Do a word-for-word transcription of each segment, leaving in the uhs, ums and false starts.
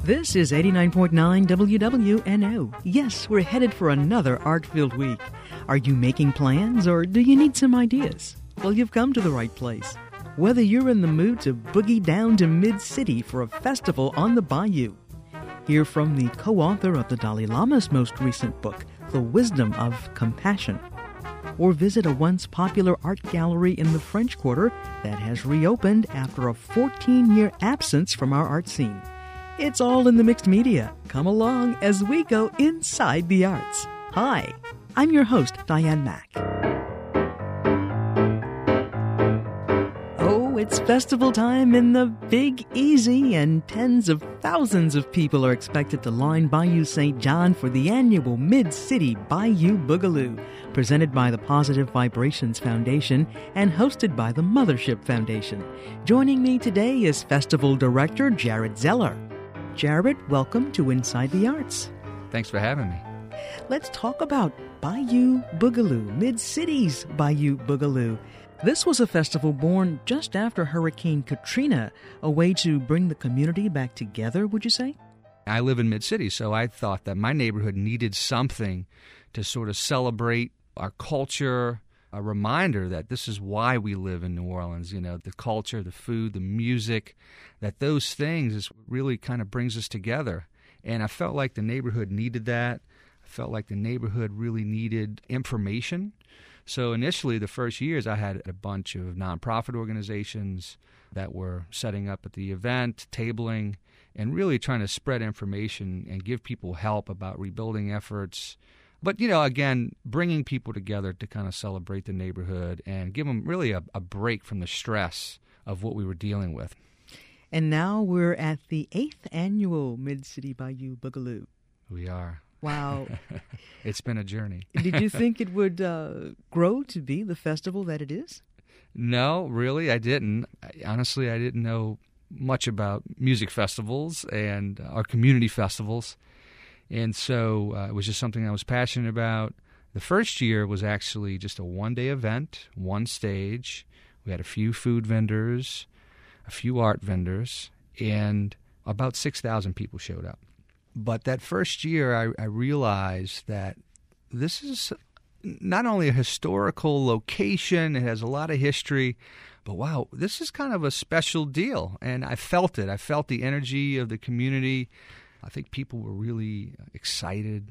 This is eighty-nine point nine W W N O. Yes, we're headed for another art-filled week. Are you making plans or do you need some ideas? Well, you've come to the right place. Whether you're in the mood to boogie down to Mid-City for a festival on the bayou, hear from the co-author of the Dalai Lama's most recent book, The Wisdom of Compassion, or visit a once popular art gallery in the French Quarter that has reopened after a fourteen-year absence from our art scene. It's all in the mixed media. Come along as we go inside the arts. Hi, I'm your host, Diane Mack. Oh, it's festival time in the Big Easy, and tens of thousands of people are expected to line Bayou Saint John for the annual Mid-City Bayou Boogaloo, presented by the Positive Vibrations Foundation and hosted by the Mothership Foundation. Joining me today is Festival Director Jared Zeller. Jared, welcome to Inside the Arts. Thanks for having me. Let's talk about Bayou Boogaloo, Mid-City's Bayou Boogaloo. This was a festival born just after Hurricane Katrina, a way to bring the community back together, would you say? I live in Mid-City, so I thought that my neighborhood needed something to sort of celebrate our culture, a reminder that this is why we live in New Orleans, you know, the culture, the food, the music, that those things is really kind of brings us together. And I felt like the neighborhood needed that. I felt like the neighborhood really needed information. So initially, the first years, I had a bunch of nonprofit organizations that were setting up at the event, tabling, and really trying to spread information and give people help about rebuilding efforts. But, you know, again, bringing people together to kind of celebrate the neighborhood and give them really a, a break from the stress of what we were dealing with. And now we're at the eighth annual Mid-City Bayou Boogaloo. We are. Wow. It's been a journey. Did you think it would uh, grow to be the festival that it is? No, really, I didn't. I, honestly, I didn't know much about music festivals and our community festivals. And so uh, it was just something I was passionate about. The first year was actually just a one-day event, one stage. We had a few food vendors, a few art vendors, and about six thousand people showed up. But that first year, I, I realized that this is not only a historical location, it has a lot of history, but wow, this is kind of a special deal. And I felt it. I felt the energy of the community. I think people were really excited,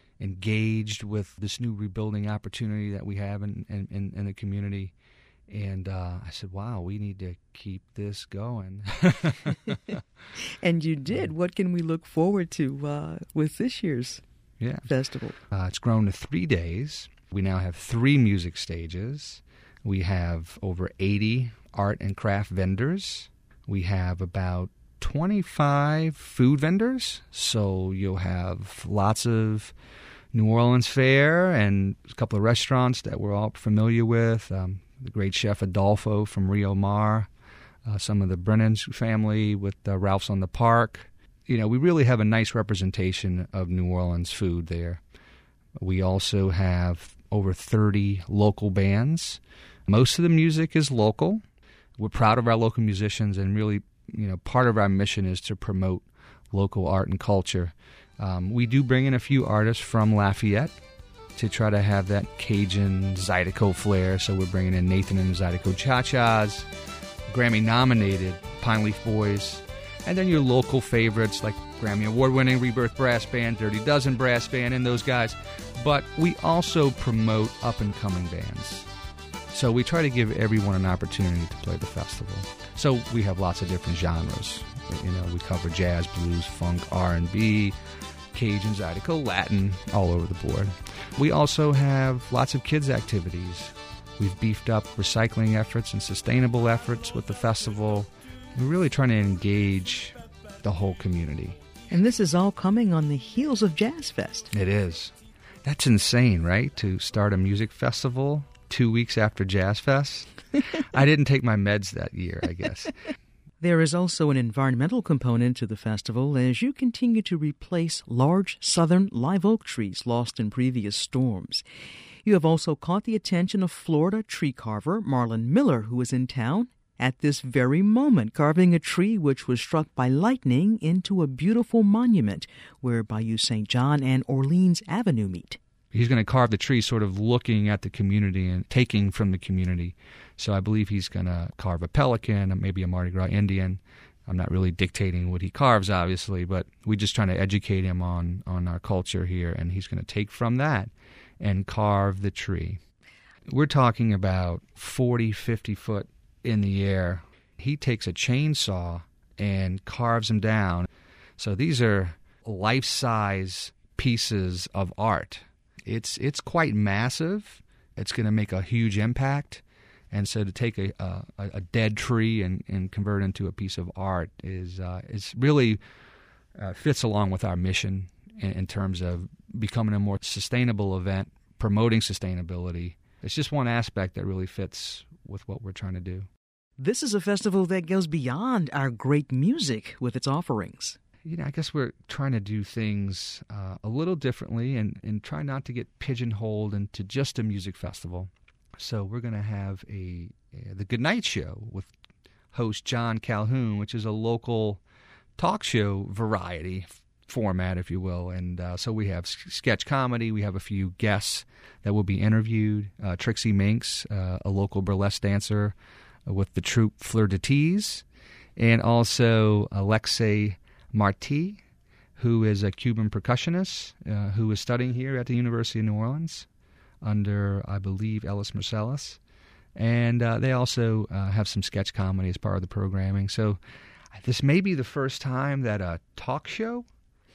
engaged with this new rebuilding opportunity that we have in, in, in the community. And uh, I said, wow, we need to keep this going. And you did. What can we look forward to uh, with this year's yeah. festival? Uh, it's grown to three days. We now have three music stages. We have over eighty art and craft vendors. We have about twenty-five food vendors. So you'll have lots of New Orleans fare and a couple of restaurants that we're all familiar with. Um, the great chef Adolfo from Rio Mar, uh, some of the Brennan's family with uh, Ralph's on the Park. You know, we really have a nice representation of New Orleans food there. We also have over thirty local bands. Most of the music is local. We're proud of our local musicians, and really, you know, part of our mission is to promote local art and culture. Um, we do bring in a few artists from Lafayette to try to have that Cajun Zydeco flair. So we're bringing in Nathan and Zydeco Cha-Chas, Grammy-nominated Pine Leaf Boys, and then your local favorites like Grammy Award-winning Rebirth Brass Band, Dirty Dozen Brass Band, and those guys. But we also promote up-and-coming bands. So we try to give everyone an opportunity to play the festival. So we have lots of different genres. You know, we cover jazz, blues, funk, R and B, Cajun, Zydeco, Latin, all over the board. We also have lots of kids' activities. We've beefed up recycling efforts and sustainable efforts with the festival. We're really trying to engage the whole community. And this is all coming on the heels of Jazz Fest. It is. That's insane, right? To start a music festival two weeks after Jazz Fest. I didn't take my meds that year, I guess. There is also an environmental component to the festival as you continue to replace large southern live oak trees lost in previous storms. You have also caught the attention of Florida tree carver Marlon Miller, who is in town at this very moment carving a tree which was struck by lightning into a beautiful monument where Bayou Saint John and Orleans Avenue meet. He's going to carve the tree sort of looking at the community and taking from the community. So I believe he's going to carve a pelican, maybe a Mardi Gras Indian. I'm not really dictating what he carves, obviously, but we're just trying to educate him on, on our culture here, and he's going to take from that and carve the tree. We're talking about forty, fifty foot in the air. He takes a chainsaw and carves them down. So these are life-size pieces of art. It's it's quite massive. It's going to make a huge impact. And so to take a a, a dead tree and, and convert it into a piece of art is uh, is really uh, fits along with our mission in, in terms of becoming a more sustainable event, promoting sustainability. It's just one aspect that really fits with what we're trying to do. This is a festival that goes beyond our great music with its offerings. You know, I guess we're trying to do things uh, a little differently and, and try not to get pigeonholed into just a music festival. So we're going to have a, a the Goodnight Show with host John Calhoun, which is a local talk show variety f- format, if you will. And uh, so we have s- sketch comedy. We have a few guests that will be interviewed. Uh, Trixie Minx, uh, a local burlesque dancer uh, with the troupe Fleur de Tease, and also Alexei Marti, who is a Cuban percussionist uh, who is studying here at the University of New Orleans under, I believe, Ellis Marsalis. And uh, they also uh, have some sketch comedy as part of the programming. So this may be the first time that a talk show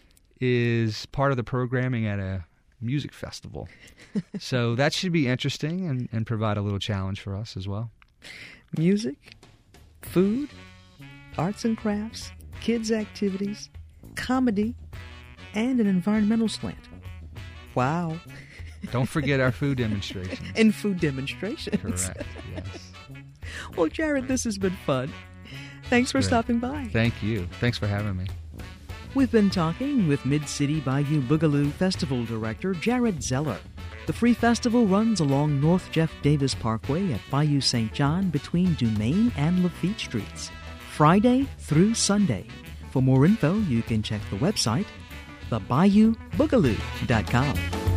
is part of the programming at a music festival. So that should be interesting and, and provide a little challenge for us as well. Music, food, arts and crafts, kids' activities, comedy, and an environmental slant. Wow. Don't forget our food demonstrations. And food demonstrations. Correct, yes. Well, Jared, this has been fun. Thanks for Great. stopping by. Thank you. Thanks for having me. We've been talking with Mid-City Bayou Boogaloo Festival Director Jared Zeller. The free festival runs along North Jeff Davis Parkway at Bayou Saint John between Dumaine and Lafitte Streets, Friday through Sunday. For more info, you can check the website, the bayou boogaloo dot com.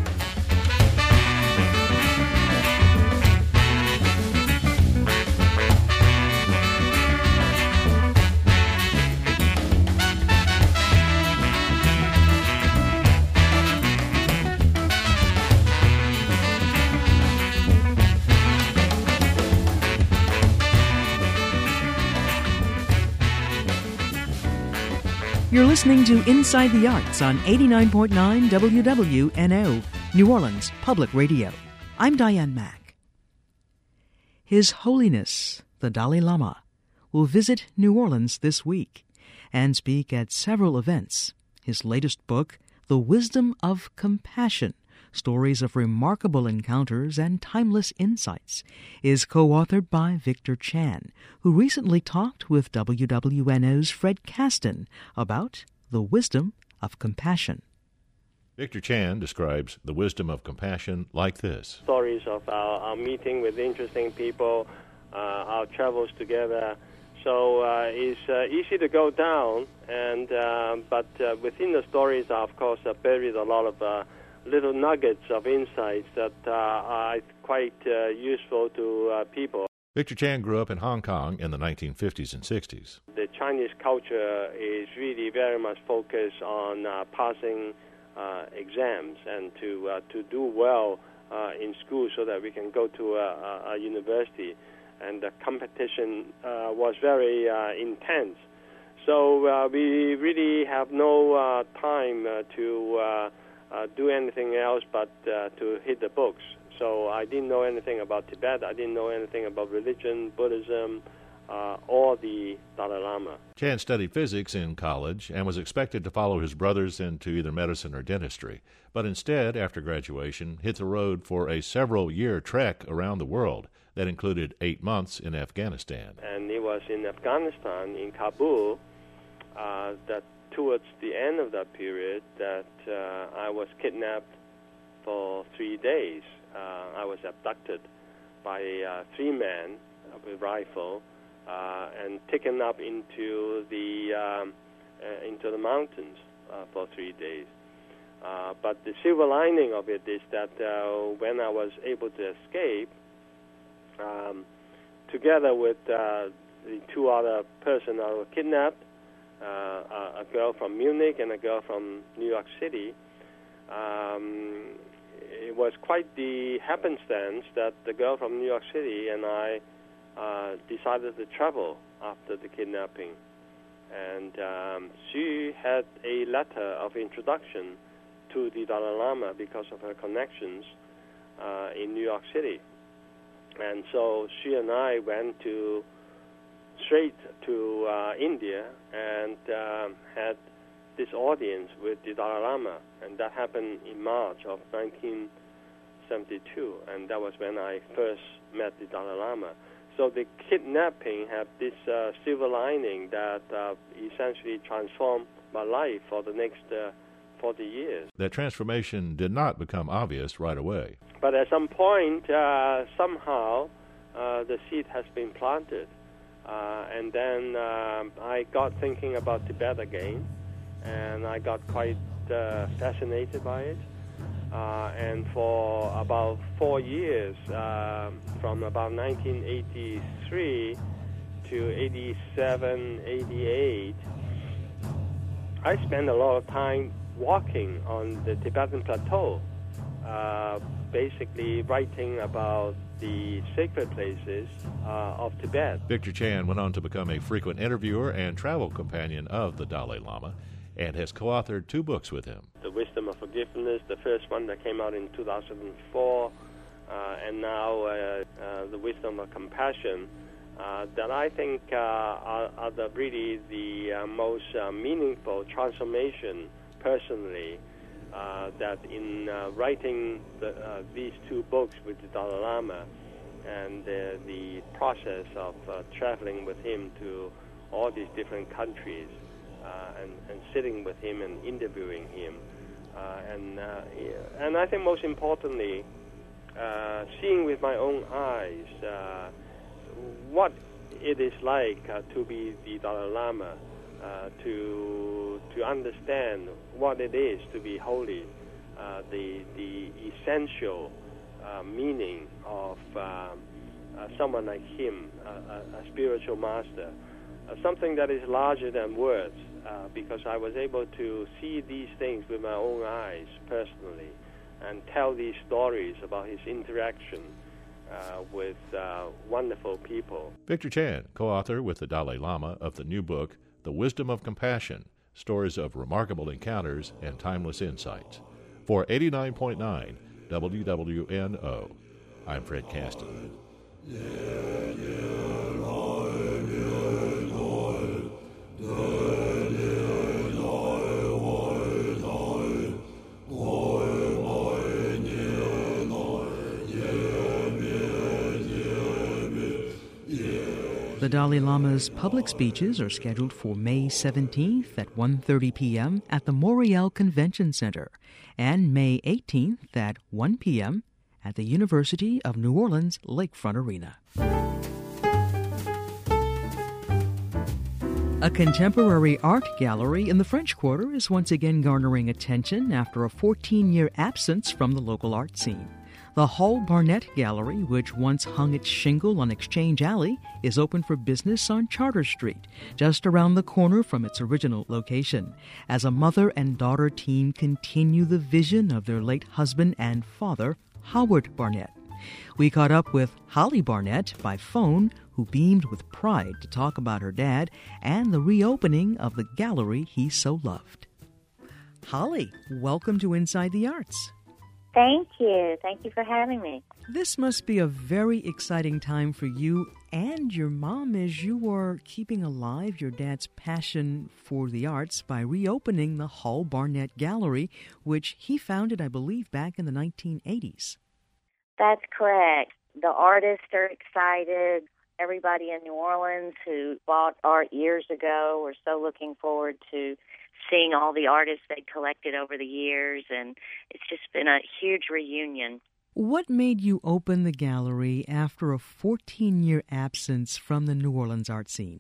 You're listening to Inside the Arts on eighty-nine point nine W W N O, New Orleans Public Radio. I'm Diane Mack. His Holiness, the Dalai Lama, will visit New Orleans this week and speak at several events. His latest book, The Wisdom of Compassion, Stories of Remarkable Encounters and Timeless Insights, is co-authored by Victor Chan, who recently talked with W W N O's Fred Caston about the wisdom of compassion. Victor Chan describes the wisdom of compassion like this. Stories of our, our meeting with interesting people, uh, our travels together. So uh, it's uh, easy to go down, and uh, but uh, within the stories are, of course, uh, buried a lot of uh, little nuggets of insights that uh, are quite uh, useful to uh, people. Victor Chan grew up in Hong Kong in the nineteen fifties and sixties. The Chinese culture is really very much focused on uh, passing uh, exams and to uh, to do well uh, in school so that we can go to a, a university. And the competition uh, was very uh, intense. So uh, we really have no uh, time uh, to uh, uh, do anything else but uh, to hit the books. So I didn't know anything about Tibet. I didn't know anything about religion, Buddhism, uh, or the Dalai Lama. Chan studied physics in college and was expected to follow his brothers into either medicine or dentistry, but instead, after graduation, hit the road for a several-year trek around the world that included eight months in Afghanistan. And it was in Afghanistan, in Kabul, uh, that towards the end of that period that uh, I was kidnapped for three days. Uh, I was abducted by uh, three men with rifle uh, and taken up into the um, uh, into the mountains uh, for three days. Uh, but the silver lining of it is that uh, when I was able to escape, um, together with uh, the two other persons I was kidnapped, uh, a, a girl from Munich and a girl from New York City, um, it was quite the happenstance that the girl from New York City and I uh, decided to travel after the kidnapping. And um, she had a letter of introduction to the Dalai Lama because of her connections uh, in New York City. And so she and I went to straight to uh, India and um, had this audience with the Dalai Lama, and that happened in March of nineteen seventy-two, and that was when I first met the Dalai Lama. So the kidnapping had this uh, silver lining that uh, essentially transformed my life for the next uh, forty years. That transformation did not become obvious right away. But at some point, uh, somehow, uh, the seed has been planted. Uh, and then uh, I got thinking about Tibet again, and I got quite uh, fascinated by it. Uh, and for about four years, uh, from about nineteen eighty-three to eighty-seven, eighty-eight, I spent a lot of time walking on the Tibetan plateau, uh, basically writing about the sacred places uh, of Tibet. Victor Chan went on to become a frequent interviewer and travel companion of the Dalai Lama and has co-authored two books with him. The Wisdom of Forgiveness, the first one that came out in two thousand four, uh, and now uh, uh, The Wisdom of Compassion, uh, that I think uh, are, are the, really the uh, most uh, meaningful transformation personally, uh, that in uh, writing the, uh, these two books with the Dalai Lama and uh, the process of uh, traveling with him to all these different countries uh, and, and sitting with him and interviewing him, uh, and uh, and I think most importantly, uh, seeing with my own eyes uh, what it is like uh, to be the Dalai Lama, uh, to to understand what it is to be holy, uh, the the essential uh, meaning of um, uh, someone like him, uh, a, a spiritual master, uh, something that is larger than words, uh, because I was able to see these things with my own eyes personally and tell these stories about his interaction Uh, with uh, wonderful people. Victor Chan, co-author with the Dalai Lama of the new book, The Wisdom of Compassion, Stories of Remarkable Encounters and Timeless Insights. For eighty-nine point nine W W N O, I'm Fred Caston. The Dalai Lama's public speeches are scheduled for May seventeenth at one thirty p.m. at the Moriel Convention Center and May eighteenth at one p.m. at the University of New Orleans Lakefront Arena. A contemporary art gallery in the French Quarter is once again garnering attention after a fourteen-year absence from the local art scene. The Hall Barnett Gallery, which once hung its shingle on Exchange Alley, is open for business on Charter Street, just around the corner from its original location, as a mother and daughter team continue the vision of their late husband and father, Howard Barnett. We caught up with Holly Barnett by phone, who beamed with pride to talk about her dad and the reopening of the gallery he so loved. Holly, welcome to Inside the Arts. Thank you. Thank you for having me. This must be a very exciting time for you and your mom as you are keeping alive your dad's passion for the arts by reopening the Hall Barnett Gallery, which he founded, I believe, back in the nineteen eighties. That's correct. The artists are excited. Everybody in New Orleans who bought art years ago, we're so looking forward to seeing all the artists they collected over the years, and it's just been a huge reunion. What made you open the gallery after a fourteen-year absence from the New Orleans art scene?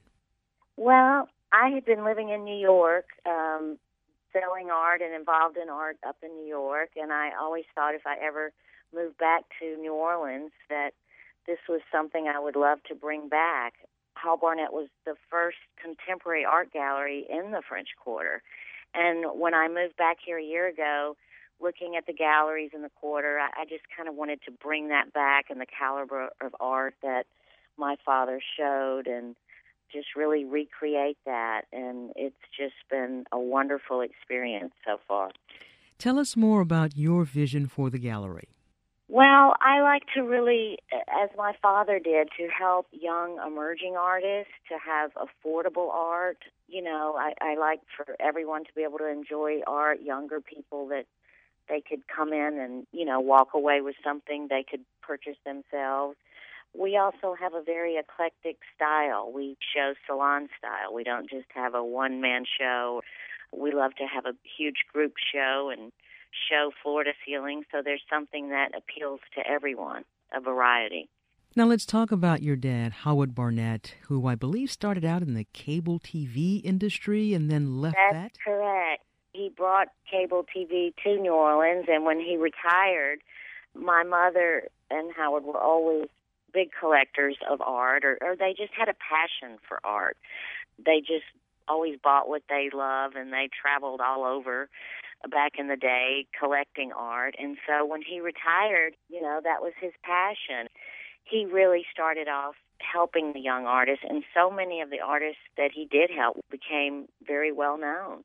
Well, I had been living in New York, um, selling art and involved in art up in New York, and I always thought if I ever moved back to New Orleans that this was something I would love to bring back. Hall Barnett was the first contemporary art gallery in the French Quarter. And when I moved back here a year ago, looking at the galleries in the Quarter, I, I just kind of wanted to bring that back and the caliber of art that my father showed and just really recreate that. And it's just been a wonderful experience so far. Tell us more about your vision for the gallery. Well, I like to really, as my father did, to help young emerging artists to have affordable art. You know, I, I like for everyone to be able to enjoy art, younger people that they could come in and, you know, walk away with something they could purchase themselves. We also have a very eclectic style. We show salon style. We don't just have a one-man show. We love to have a huge group show and show floor to ceiling, so there's something that appeals to everyone, a variety. Now let's talk about your dad, Howard Barnett, who I believe started out in the cable T V industry and then left That's that. That's correct. He brought cable T V to New Orleans, and when he retired, my mother and Howard were always big collectors of art, or, or they just had a passion for art. They just always bought what they love, and they traveled all over back in the day collecting art. And so when he retired, you know, that was his passion. He really started off helping the young artists, and so many of the artists that he did help became very well known.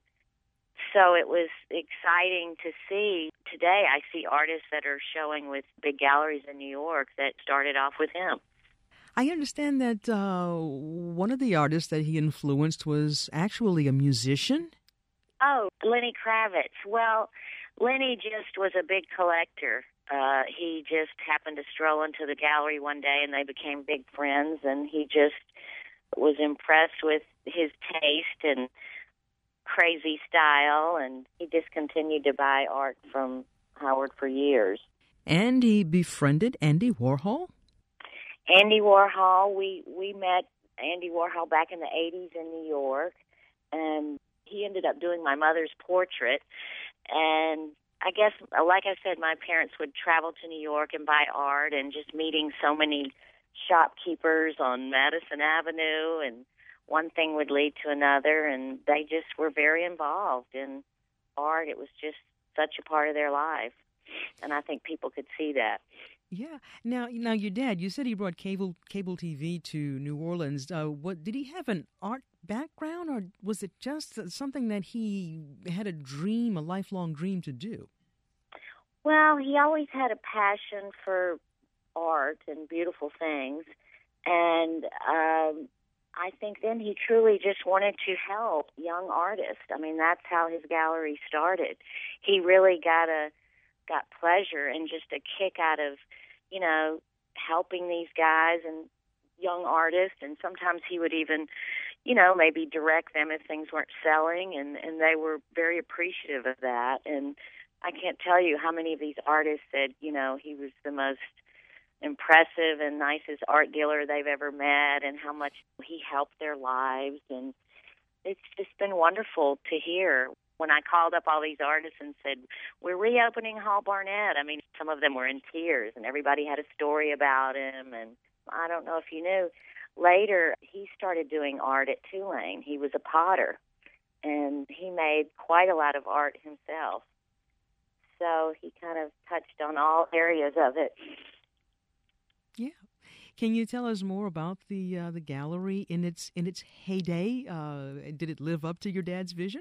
So it was exciting to see. Today I see artists that are showing with big galleries in New York that started off with him. I understand that uh, one of the artists that he influenced was actually a musician. Oh, Lenny Kravitz. Well, Lenny just was a big collector. Uh, he just happened to stroll into the gallery one day, and they became big friends, and he just was impressed with his taste and crazy style, and he just continued to buy art from Howard for years. And he befriended Andy Warhol? Andy Warhol, we, we met Andy Warhol back in the eighties in New York, and he ended up doing my mother's portrait. And I guess, like I said, my parents would travel to New York and buy art, and just meeting so many shopkeepers on Madison Avenue, and one thing would lead to another, and they just were very involved in art. It was just such a part of their life, and I think people could see that. Yeah. Now, now your dad, you said he brought cable cable T V to New Orleans. Uh, what did he have an art background, or was it just something that he had a dream, a lifelong dream to do? Well, he always had a passion for art and beautiful things, and um, I think then he truly just wanted to help young artists. I mean, that's how his gallery started. He really got a got pleasure and just a kick out of, you know, helping these guys and young artists, and sometimes he would even, you know, maybe direct them if things weren't selling, and, and they were very appreciative of that. And I can't tell you how many of these artists said, you know, he was the most impressive and nicest art dealer they've ever met, and how much he helped their lives. And it's just been wonderful to hear. When I called up all these artists and said, we're reopening Hall Barnett, I mean, some of them were in tears, and everybody had a story about him. And I don't know if you knew, later he started doing art at Tulane. He was a potter, and he made quite a lot of art himself. So he kind of touched on all areas of it. Yeah. Can you tell us more about the uh, the gallery in its in its heyday? Uh, did it live up to your dad's vision?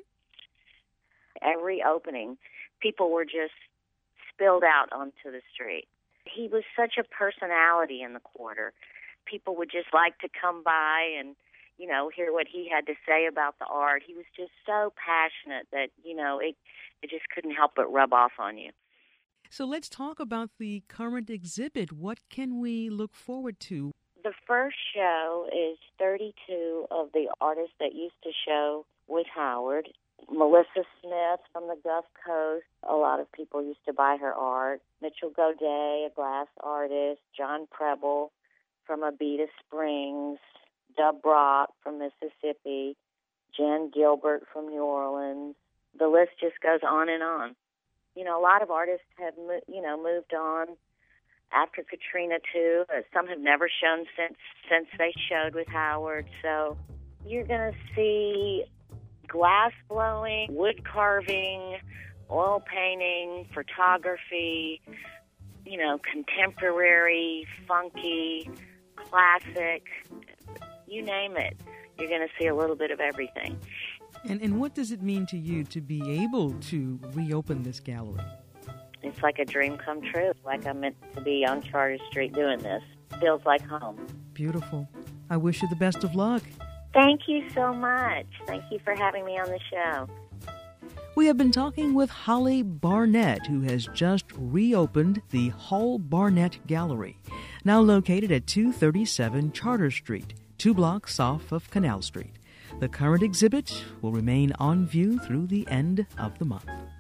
Every opening, people were just spilled out onto the street. He was such a personality in the Quarter. People would just like to come by and, you know, hear what he had to say about the art. He was just so passionate that, you know, it it just couldn't help but rub off on you. So let's talk about the current exhibit. What can we look forward to? The first show is thirty-two of the artists that used to show with Howard. Melissa Smith from the Gulf Coast. A lot of people used to buy her art. Mitchell Godet, a glass artist. John Preble from Abita Springs. Dub Rock from Mississippi. Jan Gilbert from New Orleans. The list just goes on and on. You know, a lot of artists have, you know, moved on after Katrina, too. Some have never shown since since they showed with Howard. So you're going to see glass blowing, wood carving, oil painting, photography, you know, contemporary, funky, classic, you name it. You're going to see a little bit of everything. And and what does it mean to you to be able to reopen this gallery? It's like a dream come true. Like I'm meant to be on Charter Street doing this. Feels like home. Beautiful. I wish you the best of luck. Thank you so much. Thank you for having me on the show. We have been talking with Holly Barnett, who has just reopened the Hull Barnett Gallery, now located at two thirty-seven Charter Street, two blocks off of Canal Street. The current exhibit will remain on view through the end of the month.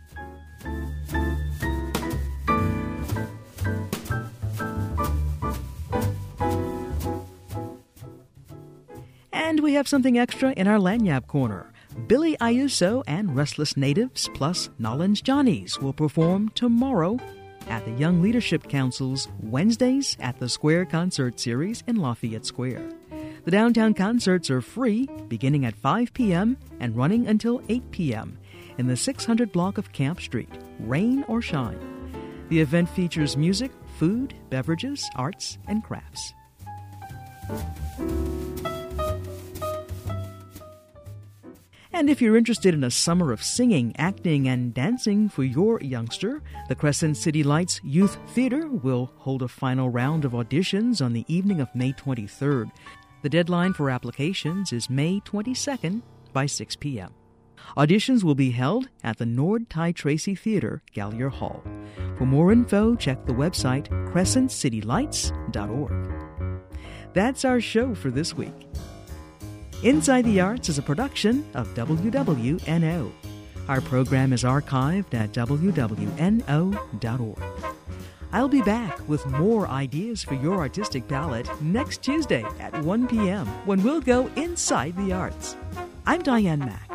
And we have something extra in our Lagniappe Corner. Billy Ayuso and Restless Natives plus Nolan's Johnnies will perform tomorrow at the Young Leadership Council's Wednesdays at the Square Concert Series in Lafayette Square. The downtown concerts are free, beginning at five p.m. and running until eight p.m. in the six hundred block of Camp Street, rain or shine. The event features music, food, beverages, arts, and crafts. And if you're interested in a summer of singing, acting, and dancing for your youngster, the Crescent City Lights Youth Theater will hold a final round of auditions on the evening of May twenty-third. The deadline for applications is May twenty-second by six p.m. Auditions will be held at the Nord Ty Tracy Theater, Gallier Hall. For more info, check the website crescent city lights dot org. That's our show for this week. Inside the Arts is a production of W W N O. Our program is archived at W W N O dot org. I'll be back with more ideas for your artistic palette next Tuesday at one p.m. when we'll go inside the arts. I'm Diane Mack.